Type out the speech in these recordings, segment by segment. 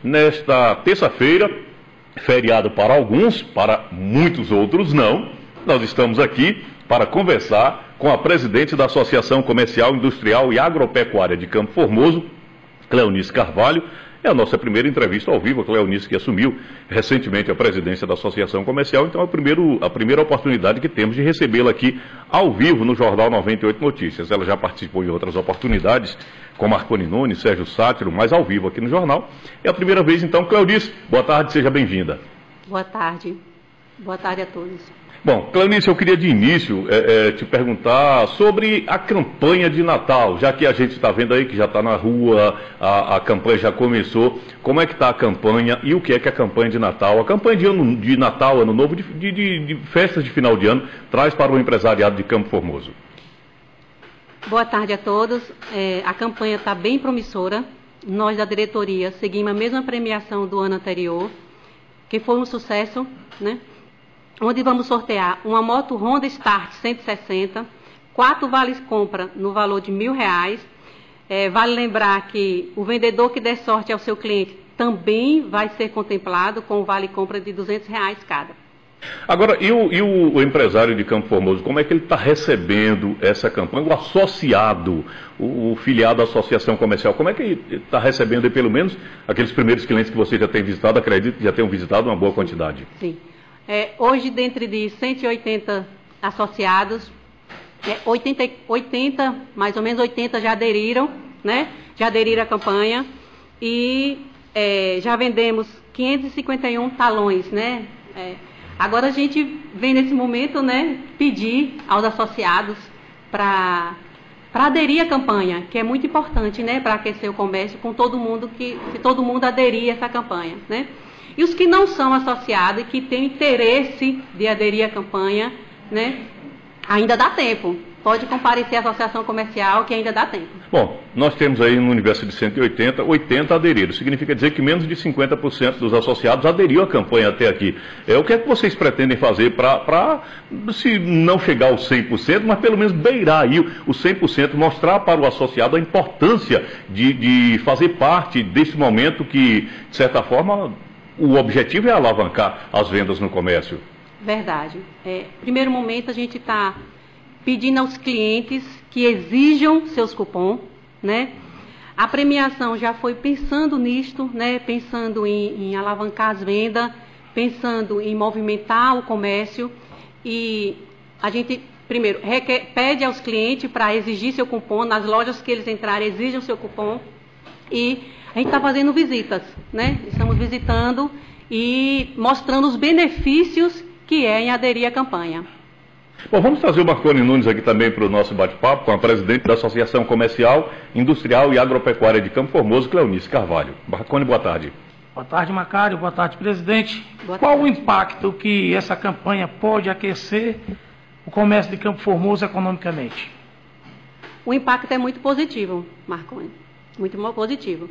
nesta terça-feira, feriado para alguns, para muitos outros não. Nós estamos aqui para conversar com a presidente da Associação Comercial, Industrial e Agropecuária de Campo Formoso, Cleonice Carvalho. É a nossa primeira entrevista ao vivo, a Cleonice, que assumiu recentemente a presidência da Associação Comercial, então é a primeira oportunidade que temos de recebê-la aqui ao vivo no Jornal 98 Notícias. Ela já participou de outras oportunidades, com Marconi Nunes, Sérgio Sátiro, mas ao vivo aqui no jornal. É a primeira vez, então. Cleonice, boa tarde, seja bem-vinda. Boa tarde a todos. Bom, Cleonice, eu queria de início te perguntar sobre a campanha de Natal, já que a gente está vendo aí que já está na rua, a campanha já começou. Como é que está a campanha e o que é a campanha de Natal? A campanha de Natal, Ano Novo, de festas de final de ano, traz para o empresariado de Campo Formoso. Boa tarde a todos. A campanha está bem promissora. Nós da diretoria seguimos a mesma premiação do ano anterior, que foi um sucesso, né? Onde vamos sortear uma moto Honda Start 160, 4 vales compra no valor de R$1.000. Vale lembrar que o vendedor que der sorte ao seu cliente também vai ser contemplado com o vale compra de R$200 cada. Agora, e o empresário de Campo Formoso, como é que ele está recebendo essa campanha? O associado, o filiado da Associação Comercial, como é que ele está recebendo, pelo menos, aqueles primeiros clientes que você já tem visitado? Acredito que já tenham visitado uma boa quantidade. Sim. Hoje, dentro de 180 associados, mais ou menos 80 já aderiram, né? Já aderiram à campanha e já vendemos 551 talões, né? Agora a gente vem nesse momento, né, pedir aos associados para aderir à campanha, que é muito importante, né, para aquecer o comércio com todo mundo, se todo mundo aderir a essa campanha, né? E os que não são associados e que têm interesse de aderir à campanha, né, ainda dá tempo. Pode comparecer à Associação Comercial, que ainda dá tempo. Bom, nós temos aí no universo de 180, 80 aderiram. Significa dizer que menos de 50% dos associados aderiu à campanha até aqui. O que é que vocês pretendem fazer para, se não chegar aos 100%, mas pelo menos beirar aí os 100%, mostrar para o associado a importância de fazer parte desse momento que, de certa forma, o objetivo é alavancar as vendas no comércio? Verdade. Primeiro momento, a gente está pedindo aos clientes que exijam seus cupons, né? A premiação já foi pensando nisto, né? Pensando em alavancar as vendas, pensando em movimentar o comércio, e a gente, primeiro, pede aos clientes para exigir seu cupom, nas lojas que eles entrarem, exijam seu cupom, e a gente está fazendo visitas, né? Estamos visitando e mostrando os benefícios que é em aderir à campanha. Bom, vamos trazer o Marconi Nunes aqui também para o nosso bate-papo com a presidente da Associação Comercial, Industrial e Agropecuária de Campo Formoso, Cleonice Carvalho. Marconi, boa tarde. Boa tarde, Macário. Boa tarde, presidente. Boa Qual tarde. o impacto que essa campanha pode aquecer o comércio de Campo Formoso economicamente? O impacto é muito positivo, Marconi. Muito positivo.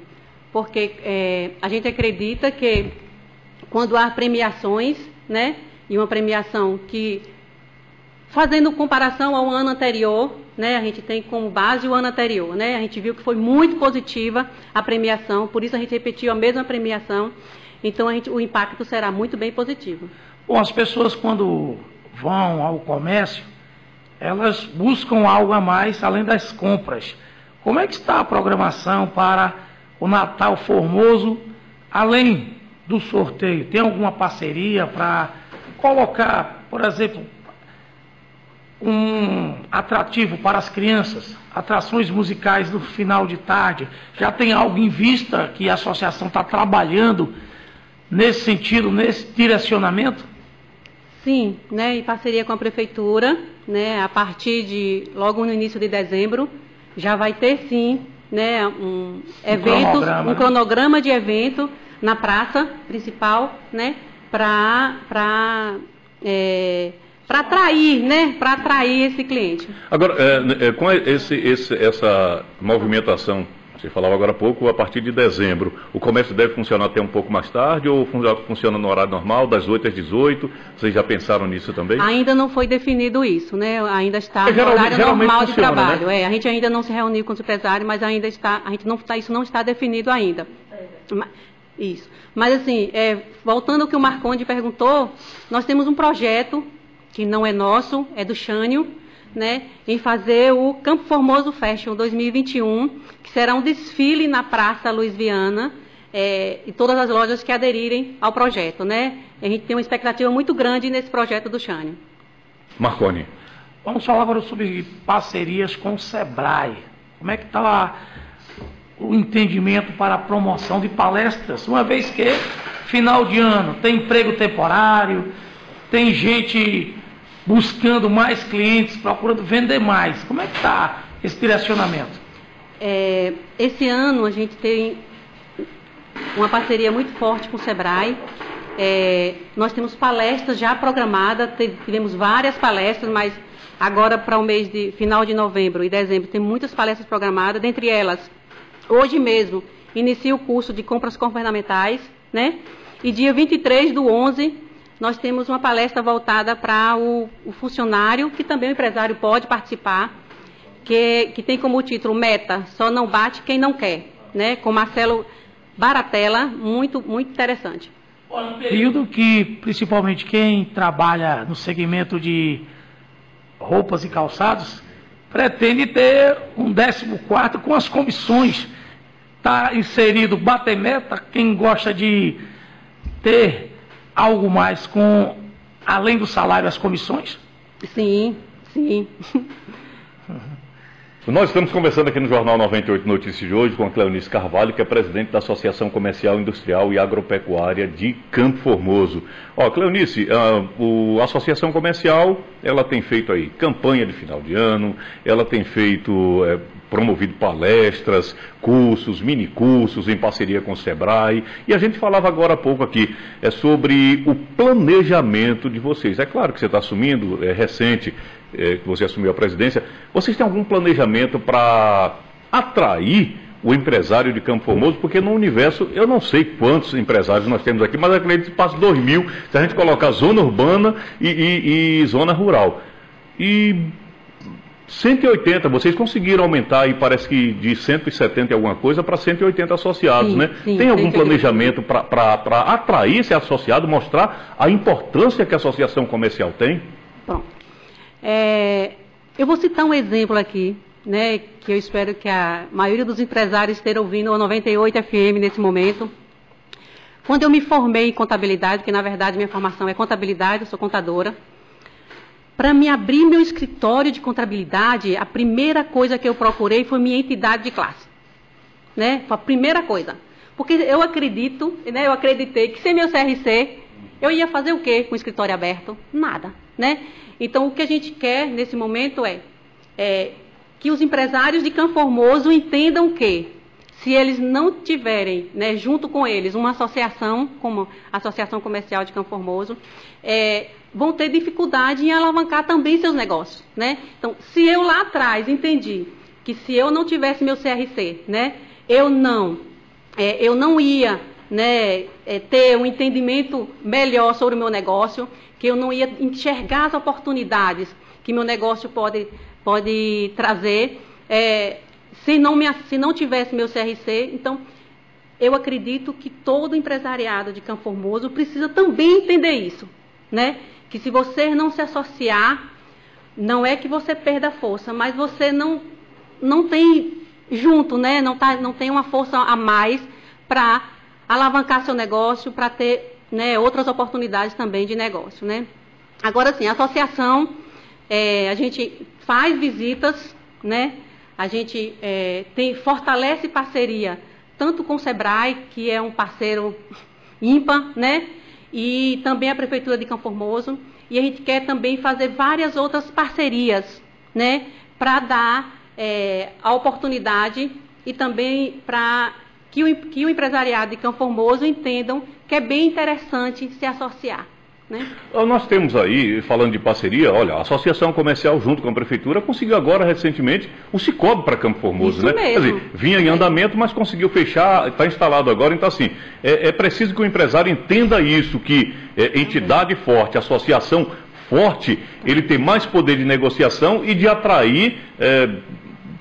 Porque a gente acredita que quando há premiações, né, e uma premiação que, fazendo comparação ao ano anterior, né, a gente tem como base o ano anterior, né, a gente viu que foi muito positiva a premiação, por isso a gente repetiu a mesma premiação, então o impacto será muito bem positivo. Bom, as pessoas quando vão ao comércio, elas buscam algo a mais além das compras. Como é que está a programação para o Natal Formoso, além do sorteio? Tem alguma parceria para colocar, por exemplo, um atrativo para as crianças, atrações musicais no final de tarde? Já tem algo em vista que a associação está trabalhando nesse sentido, nesse direcionamento? Sim, né, em parceria com a prefeitura, né, a partir de logo no início de dezembro, já vai ter sim, né, um cronograma de evento na praça principal, né, para atrair, né, para atrair esse cliente. Agora, com essa movimentação, você falava agora há pouco, a partir de dezembro, o comércio deve funcionar até um pouco mais tarde ou funciona no horário normal, das 8 às 18? Vocês já pensaram nisso também? Ainda não foi definido isso, né? Ainda está no horário normal de trabalho. Né? A gente ainda não se reuniu com os empresários, mas ainda está, isso não está definido ainda. Isso. Mas assim, voltando ao que o Marconde perguntou, nós temos um projeto que não é nosso, é do Chânio, né, em fazer o Campo Formoso Fashion 2021, que será um desfile na Praça Luiz Viana, e todas as lojas que aderirem ao projeto, né? A gente tem uma expectativa muito grande nesse projeto do Chânio. Marconi. Vamos falar agora sobre parcerias com o SEBRAE. Como é que está o entendimento para a promoção de palestras, uma vez que final de ano tem emprego temporário, tem gente buscando mais clientes, procurando vender mais. Como é que está esse direcionamento? Esse ano a gente tem uma parceria muito forte com o SEBRAE. Nós temos palestras já programadas, tivemos várias palestras, mas agora para o mês de final de novembro e dezembro tem muitas palestras programadas, dentre elas, hoje mesmo, inicia o curso de compras governamentais, né? E dia 23/11, nós temos uma palestra voltada para o funcionário, que também o empresário pode participar, que tem como título Meta, só não bate quem não quer, né? Com Marcelo Baratella, muito, muito interessante. Um período que, principalmente quem trabalha no segmento de roupas e calçados, pretende ter um 14º com as comissões. Está inserido bater meta, quem gosta de ter algo mais com, além do salário, as comissões? Sim, sim. Nós estamos conversando aqui no Jornal 98 Notícias de hoje com a Cleonice Carvalho, que é presidente da Associação Comercial, Industrial e Agropecuária de Campo Formoso. Cleonice, a Associação Comercial, ela tem feito aí campanha de final de ano, ela tem feito, promovido palestras, cursos, minicursos em parceria com o SEBRAE, e a gente falava agora há pouco aqui sobre o planejamento de vocês. É claro que você está assumindo, recente, que você assumiu a presidência. Vocês têm algum planejamento para atrair o empresário de Campo Formoso? Porque no universo, eu não sei quantos empresários nós temos aqui, mas acredito que passa 2.000, se a gente colocar zona urbana e zona rural. E 180, vocês conseguiram aumentar aí, parece que de 170 e alguma coisa para 180 associados, sim, né? Sim, tem algum planejamento para atrair esse associado, mostrar a importância que a associação comercial tem? Bom, eu vou citar um exemplo aqui, né, que eu espero que a maioria dos empresários estejam ouvindo o 98 FM nesse momento. Quando eu me formei em contabilidade, porque na verdade minha formação é contabilidade, eu sou contadora, para me abrir meu escritório de contabilidade, a primeira coisa que eu procurei foi minha entidade de classe, né? Foi a primeira coisa, porque eu acredito, né, eu acreditei que sem meu CRC, eu ia fazer o quê com o escritório aberto? Nada, né? Então, o que a gente quer nesse momento é que os empresários de Campo Formoso entendam que, se eles não tiverem, né, junto com eles, uma associação, como a Associação Comercial de Campo Formoso, vão ter dificuldade em alavancar também seus negócios, né? Então, se eu lá atrás entendi que se eu não tivesse meu CRC, né, eu não ia, né, ter um entendimento melhor sobre o meu negócio, que eu não ia enxergar as oportunidades que meu negócio pode trazer, se não tivesse meu CRC. Então, eu acredito que todo empresariado de Campo Formoso precisa também entender isso, né? Que se você não se associar, não é que você perda força, mas você não tem junto, né? Não tem uma força a mais para alavancar seu negócio, para ter, né, outras oportunidades também de negócio, né? Agora sim, a associação, a gente faz visitas, né? A gente fortalece parceria tanto com o SEBRAE, que é um parceiro ímpar, né? E também a Prefeitura de Campo Formoso, e a gente quer também fazer várias outras parcerias, né? Para dar a oportunidade e também para que o empresariado de Campo Formoso entendam que é bem interessante se associar, né? Nós temos aí, falando de parceria, olha, a Associação Comercial junto com a Prefeitura conseguiu agora recentemente o Cicobi para Campo Formoso, isso né? Mesmo. Quer dizer, vinha em andamento, mas conseguiu fechar, está instalado agora. Então assim, é preciso que o empresário entenda isso, que entidade forte, associação forte, ele tem mais poder de negociação e de atrair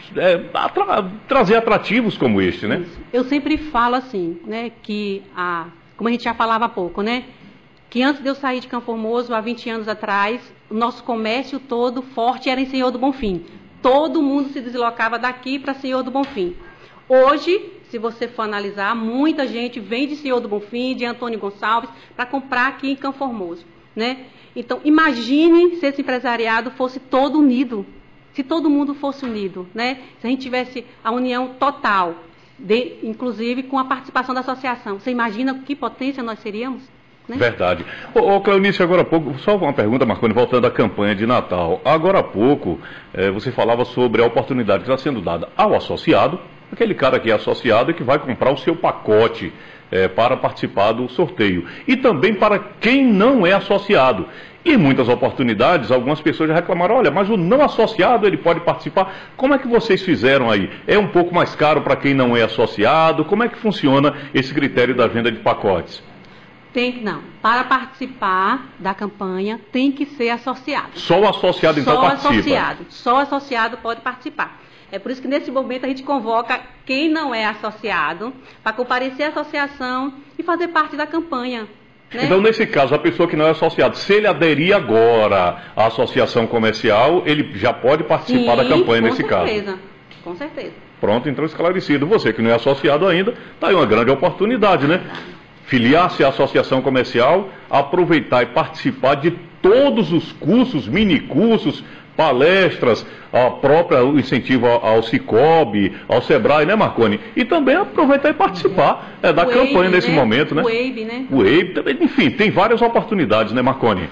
trazer atrativos como este, né? Isso. Eu sempre falo assim, né, que, como a gente já falava há pouco, né, que antes de eu sair de Campo Formoso, há 20 anos atrás, o nosso comércio todo forte era em Senhor do Bonfim. Todo mundo se deslocava daqui para Senhor do Bonfim. Hoje, se você for analisar, muita gente vem de Senhor do Bonfim, de Antônio Gonçalves, para comprar aqui em Campo Formoso, né? Então, imagine se esse empresariado fosse todo unido, se todo mundo fosse unido, né? Se a gente tivesse a união total, inclusive com a participação da associação. Você imagina que potência nós seríamos? Né? Verdade. Cleonice, agora há pouco, só uma pergunta, Marconi, voltando à campanha de Natal. Agora há pouco, você falava sobre a oportunidade que está sendo dada ao associado, aquele cara que é associado e que vai comprar o seu pacote para participar do sorteio. E também para quem não é associado. E muitas oportunidades, algumas pessoas já reclamaram, olha, mas o não associado ele pode participar. Como é que vocês fizeram aí? É um pouco mais caro para quem não é associado? Como é que funciona esse critério da venda de pacotes? Não. Para participar da campanha, tem que ser associado. Só o associado, então, participa? Só o associado pode participar. É por isso que, nesse momento, a gente convoca quem não é associado para comparecer à associação e fazer parte da campanha. Né? Então, nesse caso, a pessoa que não é associado, se ele aderir agora à associação comercial, ele já pode participar da campanha nesse caso? Com certeza. Pronto, então esclarecido. Você que não é associado ainda, está aí uma grande oportunidade, né? Filiar-se à associação comercial, aproveitar e participar de todos os cursos, minicursos, palestras, o incentivo ao Cicobi, ao Sebrae, né, Marconi? E também aproveitar e participar da campanha nesse momento, né? O WAVE, né? O WAVE, enfim, tem várias oportunidades, né, Marconi?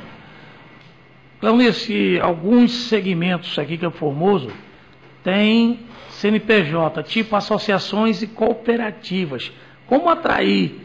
Cleonice, alguns segmentos aqui que é Formoso tem CNPJ, tipo associações e cooperativas. Como atrair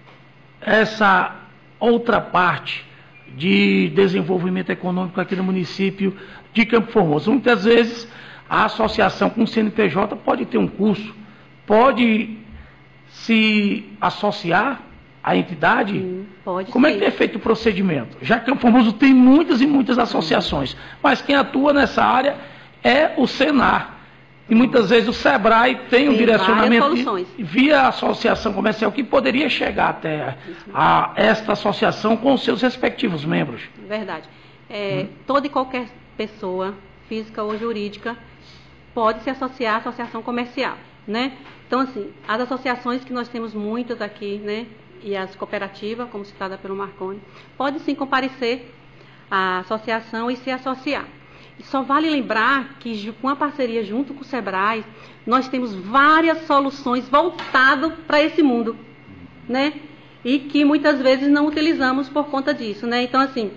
essa outra parte de desenvolvimento econômico aqui no município de Campo Formoso? Muitas vezes a associação com o CNPJ pode ter um curso, pode se associar à entidade? Pode. Como é que é feito o procedimento? Já que Campo Formoso tem muitas e muitas associações, mas quem atua nessa área é o Senar. E muitas vezes o Sebrae tem um direcionamento via associação comercial que poderia chegar até a esta associação com os seus respectivos membros. Verdade. Toda e qualquer pessoa, física ou jurídica, pode se associar à associação comercial, né? Então, assim, as associações que nós temos muitas aqui, né, e as cooperativas, como citada pelo Marconi, pode sim comparecer à associação e se associar. Só vale lembrar que, com a parceria junto com o Sebrae, nós temos várias soluções voltadas para esse mundo, né? E que muitas vezes não utilizamos por conta disso, né? Então, assim,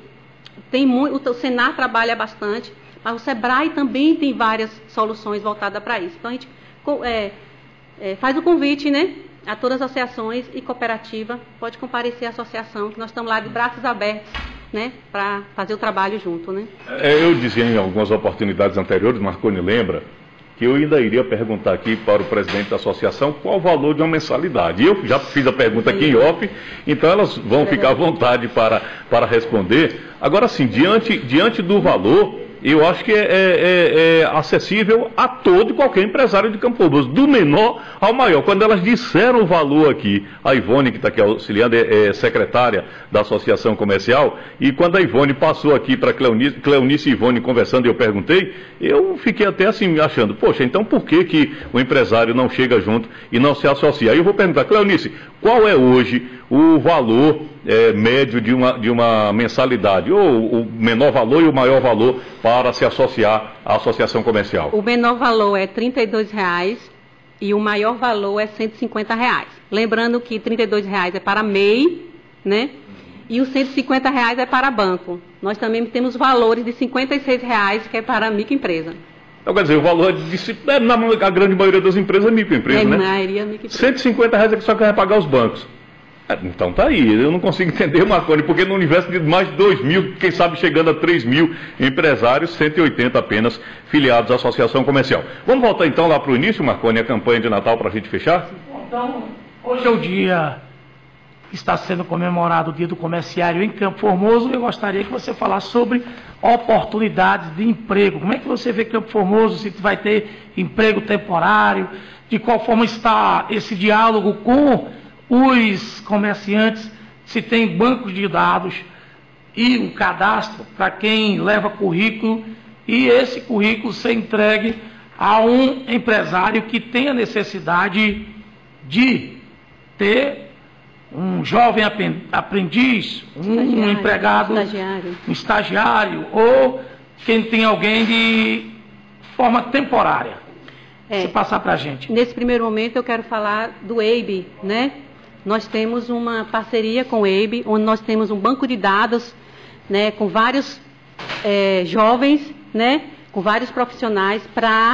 o Senar trabalha bastante, mas o Sebrae também tem várias soluções voltadas para isso. Então, a gente faz o convite, né, a todas as associações e cooperativa, pode comparecer à associação, que nós estamos lá de braços abertos, né, para fazer o trabalho junto, né? Eu dizia em algumas oportunidades anteriores, Marconi lembra, que eu ainda iria perguntar aqui para o presidente da associação qual o valor de uma mensalidade. Eu já fiz a pergunta aqui em off, então elas vão ficar à vontade para responder. Agora sim, diante do valor, eu acho que é acessível a todo e qualquer empresário de Campo Formoso, do menor ao maior. Quando elas disseram o valor aqui, a Ivone, que está aqui auxiliando, é secretária da Associação Comercial, e quando a Ivone passou aqui para Cleonice e Ivone conversando, eu perguntei, eu fiquei até assim achando, poxa, então por que o empresário não chega junto e não se associa? Aí eu vou perguntar, Cleonice, qual é hoje o valor médio de uma mensalidade, ou o menor valor e o maior valor para se associar à associação comercial? O menor valor é R$ 32,00 e o maior valor é R$ 150,00. Lembrando que R$ 32,00 é para MEI, né? E os R$ 150,00 é para banco. Nós também temos valores de R$ 56,00 que é para microempresa. Então, quer dizer, o valor na grande maioria das empresas é microempresa, né? Maioria microempresa. R$ 150,00 é que só quer pagar os bancos. Então tá aí, eu não consigo entender, Marconi, porque no universo de mais de 2.000, quem sabe chegando a 3.000 empresários, 180 apenas filiados à Associação Comercial. Vamos voltar então lá para o início, Marconi, a campanha de Natal para a gente fechar? Então, hoje é o dia está sendo comemorado o Dia do Comerciário em Campo Formoso. Eu gostaria que você falasse sobre oportunidades de emprego. Como é que você vê Campo Formoso, se vai ter emprego temporário, de qual forma está esse diálogo com os comerciantes, se tem bancos de dados e um cadastro para quem leva currículo e esse currículo ser entregue a um empresário que tenha necessidade de ter um jovem aprendiz, um empregado, um estagiário, ou quem tem alguém de forma temporária. Você passar para a gente. Nesse primeiro momento eu quero falar do EIB, né? Nós temos uma parceria com o EIB, onde nós temos um banco de dados, né, com vários jovens, né, com vários profissionais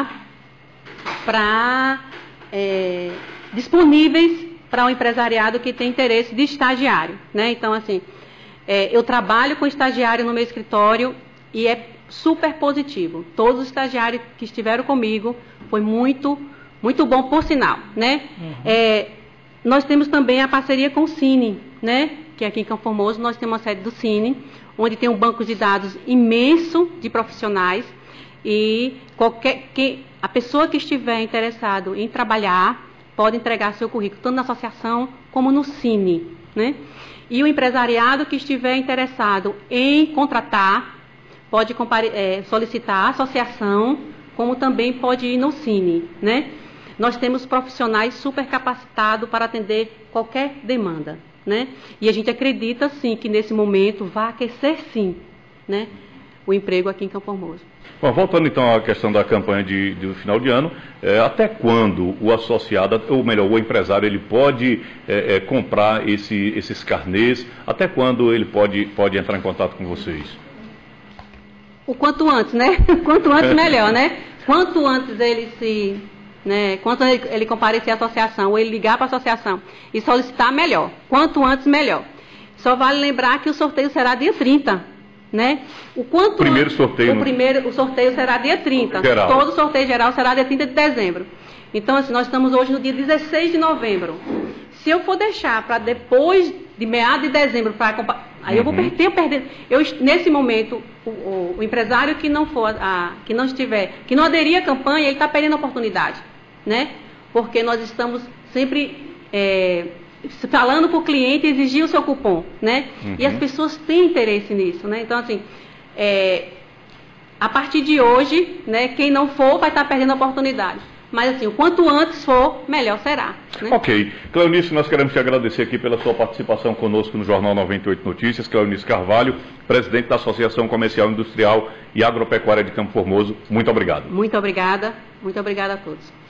disponíveis para um empresariado que tem interesse de estagiário, né? Então, assim, eu trabalho com estagiário no meu escritório e é super positivo. Todos os estagiários que estiveram comigo foi muito, muito bom, por sinal, né? Nós temos também a parceria com o Cine, né? Que aqui em Campo Formoso nós temos a sede do Cine, onde tem um banco de dados imenso de profissionais e a pessoa que estiver interessado em trabalhar pode entregar seu currículo, tanto na associação como no Cine, né? E o empresariado que estiver interessado em contratar pode solicitar a associação, como também pode ir no Cine, né? Nós temos profissionais super capacitados para atender qualquer demanda, né? E a gente acredita, sim, que nesse momento vai aquecer, sim, né, o emprego aqui em Campo Formoso. Bom, voltando então à questão da campanha do final de ano, até quando o associado, ou melhor, o empresário, ele pode comprar esses carnês? Até quando ele pode entrar em contato com vocês? O quanto antes, né? Quanto antes melhor, né? Quanto antes quanto ele comparecer à associação, ou ele ligar para a associação e solicitar, melhor. Quanto antes, melhor. Só vale lembrar que o sorteio será dia 30, né? O sorteio será dia 30. Geral. Todo sorteio geral será dia 30 de dezembro. Então, assim, nós estamos hoje no dia 16 de novembro. Se eu for deixar para depois de meados de dezembro para comprar, aí eu vou perder. Nesse momento, o empresário que não aderir à campanha, ele está perdendo a oportunidade, né? Porque nós estamos sempre falando para o cliente exigir o seu cupom, né? E as pessoas têm interesse nisso, né? Então, assim, a partir de hoje, né, quem não for vai estar perdendo a oportunidade. Mas, assim, o quanto antes for, melhor será, né? Ok. Cleonice, nós queremos te agradecer aqui pela sua participação conosco no Jornal 98 Notícias. Cleonice Carvalho, presidente da Associação Comercial, Industrial e Agropecuária de Campo Formoso. Muito obrigado. Muito obrigada. Muito obrigada a todos.